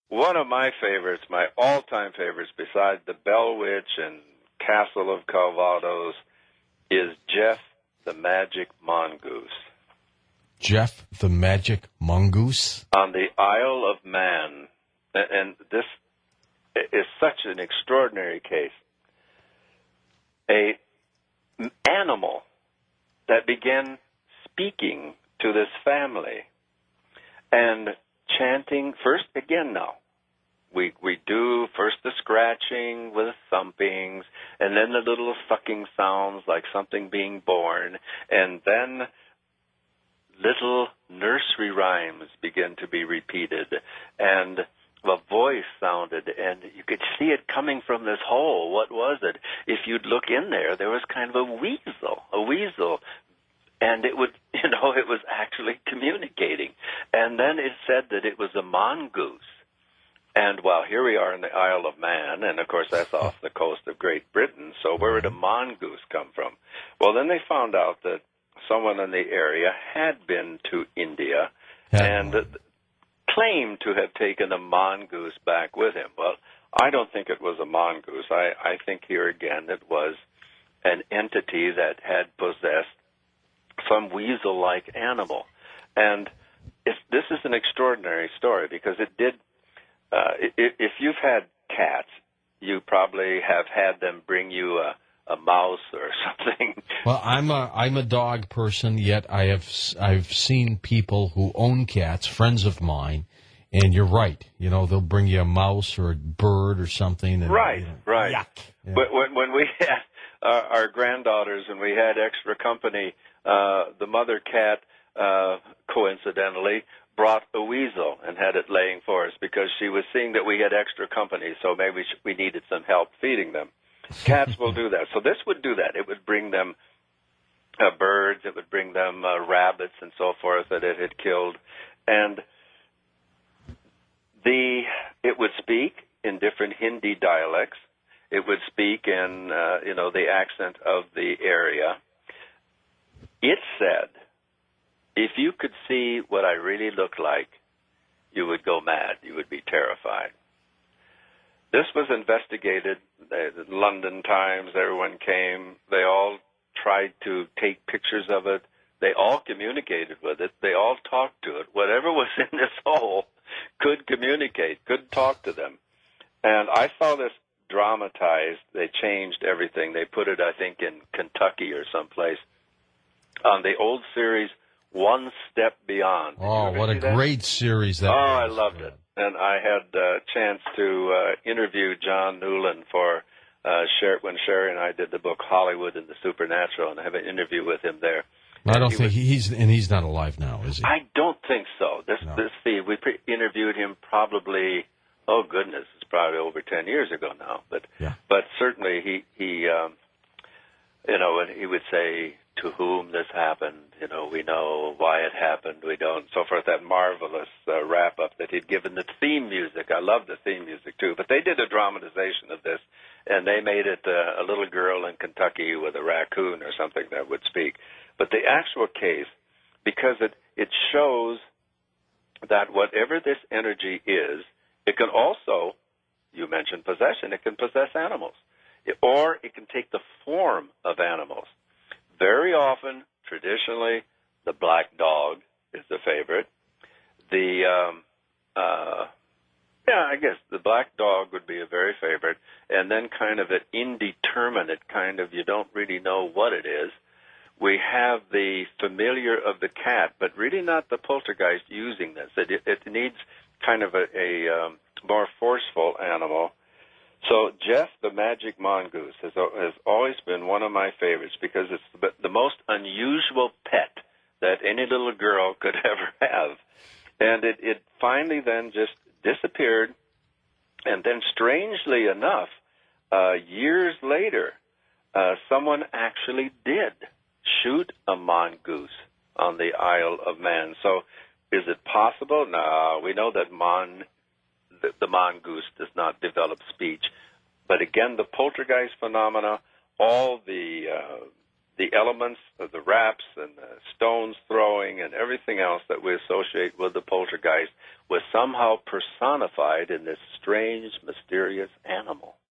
one of my favorites, my all-time favorites, besides the Bell Witch and Castle of Calvados, is Jeff the Magic Mongoose. Jeff the Magic Mongoose? On the Isle of Man. And this is such an extraordinary case. An animal that began speaking to this family and chanting, first, again now, we do first the scratching with thumpings, and then the little sucking sounds like something being born, and then little nursery rhymes begin to be repeated, and a voice sounded, and you could see it coming from this hole. What was it? If you'd look in there, there was kind of a weasel, and it would, it was actually communicating. And then it said that it was a mongoose. And, well, here we are in the Isle of Man, and, of course, that's off the coast of Great Britain, so where did a mongoose come from? Well, then they found out that someone in the area had been to India and claimed to have taken a mongoose back with him. Well, I don't think it was a mongoose. I think here again it was an entity that had possessed some weasel-like animal. And this is an extraordinary story because it did, if you've had cats, you probably have had them bring you a mouse or something. Well, I'm a dog person, yet I've seen people who own cats, friends of mine, and you're right. They'll bring you a mouse or a bird or something. And, right. Yuck. Yeah. But when we had our granddaughters and we had extra company, the mother cat, coincidentally, brought a weasel and had it laying for us because she was seeing that we had extra company, so maybe we needed some help feeding them. Cats will do that. So this would do that. It would bring them birds. It would bring them rabbits and so forth that it had killed. And it would speak in different Hindi dialects. It would speak in, the accent of the area. It said, if you could see what I really look like, you would go mad. You would be terrified. This was investigated. The London Times, everyone came. They all tried to take pictures of it. They all communicated with it. They all talked to it. Whatever was in this hole could communicate, could talk to them. And I saw this dramatized. They changed everything. They put it, I think, in Kentucky or someplace on the old series One Step Beyond. Oh, what a great series that was. I loved it. And I had a chance to interview John Newland for when Sherry and I did the book Hollywood and the Supernatural, and I have an interview with him there. I don't think he's not alive now, is he? I don't think so. We interviewed him probably, oh goodness, it's probably over 10 years ago now. But certainly he and he would say, to whom this happened, we know why it happened, we don't, so forth, that marvelous wrap-up that he'd given the theme music. I love the theme music, too. But they did a dramatization of this, and they made it a little girl in Kentucky with a raccoon or something that would speak. But the actual case, because it shows that whatever this energy is, it can also, you mentioned possession, it can possess animals, or it can take the form of animals. Very often, traditionally, the black dog is the favorite. I guess the black dog would be a very favorite. And then kind of an indeterminate kind of, you don't really know what it is. We have the familiar of the cat, but really not the poltergeist using this. It needs kind of a more forceful animal. So Jeff the Magic Mongoose has always been one of my favorites because it's the most unusual pet that any little girl could ever have. And it finally then just disappeared. And then strangely enough, years later, someone actually did shoot a mongoose on the Isle of Man. So is it possible? No, we know that the mongoose does not develop speech. But again, the poltergeist phenomena, all the the elements of the raps and the stones throwing and everything else that we associate with the poltergeist was somehow personified in this strange, mysterious animal.